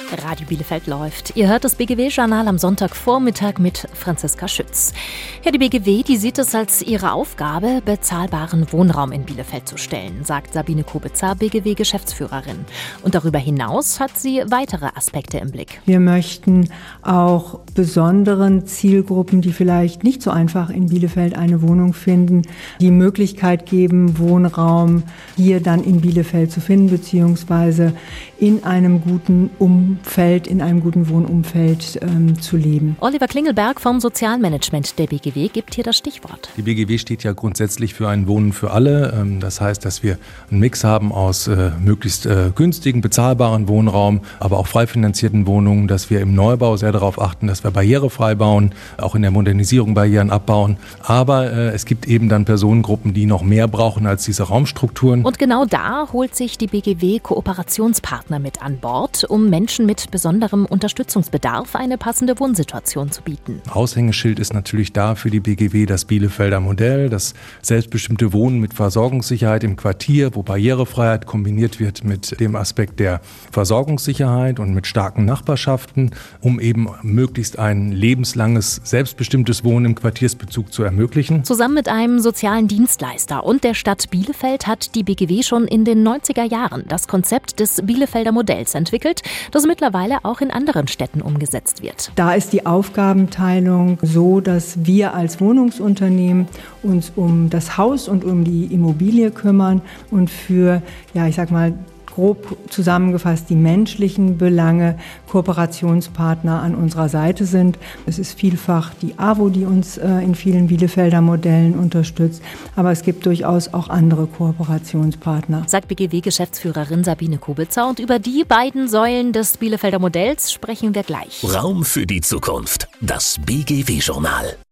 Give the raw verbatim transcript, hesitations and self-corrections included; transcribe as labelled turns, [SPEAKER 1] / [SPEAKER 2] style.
[SPEAKER 1] Radio Bielefeld läuft. Ihr hört das B G W-Journal am Sonntagvormittag mit Franziska Schütz. Ja, die B G W, die sieht es als ihre Aufgabe, bezahlbaren Wohnraum in Bielefeld zu stellen, sagt Sabine Kubitzer, B G W-Geschäftsführerin. Und darüber hinaus hat sie weitere Aspekte im Blick.
[SPEAKER 2] Wir möchten auch besonderen Zielgruppen, die vielleicht nicht so einfach in Bielefeld eine Wohnung finden, die Möglichkeit geben, Wohnraum hier dann in Bielefeld zu finden, beziehungsweise in einem guten Umfeld, in einem guten Wohnumfeld ähm, zu leben.
[SPEAKER 1] Oliver Klingelberg vom Sozialmanagement der B G W gibt hier das Stichwort.
[SPEAKER 3] Die B G W steht ja grundsätzlich für ein Wohnen für alle. Das heißt, dass wir einen Mix haben aus äh, möglichst äh, günstigen, bezahlbaren Wohnraum, aber auch frei finanzierten Wohnungen, dass wir im Neubau sehr darauf achten, dass wir barrierefrei bauen, auch in der Modernisierung Barrieren abbauen. Aber äh, es gibt eben dann Personengruppen, die noch mehr brauchen als diese Raumstrukturen.
[SPEAKER 1] Und genau da holt sich die B G W Kooperationspartner mit an Bord, um Menschen mit besonderem Unterstützungsbedarf eine passende Wohnsituation zu bieten.
[SPEAKER 3] Aushängeschild ist natürlich da für die B G W das Bielefelder Modell, das selbstbestimmte Wohnen mit Versorgungssicherheit im Quartier, wo Barrierefreiheit kombiniert wird mit dem Aspekt der Versorgungssicherheit und mit starken Nachbarschaften, um eben möglichst ein lebenslanges, selbstbestimmtes Wohnen im Quartiersbezug zu ermöglichen.
[SPEAKER 1] Zusammen mit einem sozialen Dienstleister und der Stadt Bielefeld hat die B G W schon in den neunziger Jahren das Konzept des Bielefelder Modells entwickelt, das mittlerweile auch in anderen Städten umgesetzt wird.
[SPEAKER 2] Da ist die Aufgabenteilung so, dass wir als Wohnungsunternehmen uns um das Haus und um die Immobilie kümmern und für, ja, ich sag mal, grob zusammengefasst die menschlichen Belange Kooperationspartner an unserer Seite sind. Es ist vielfach die A W O, die uns äh, in vielen Bielefelder Modellen unterstützt, aber es gibt durchaus auch andere Kooperationspartner.
[SPEAKER 1] Sagt B G W-Geschäftsführerin Sabine Kubitzer, und über die beiden Säulen des Bielefelder Modells sprechen wir gleich.
[SPEAKER 4] Raum für die Zukunft. Das B G W-Journal.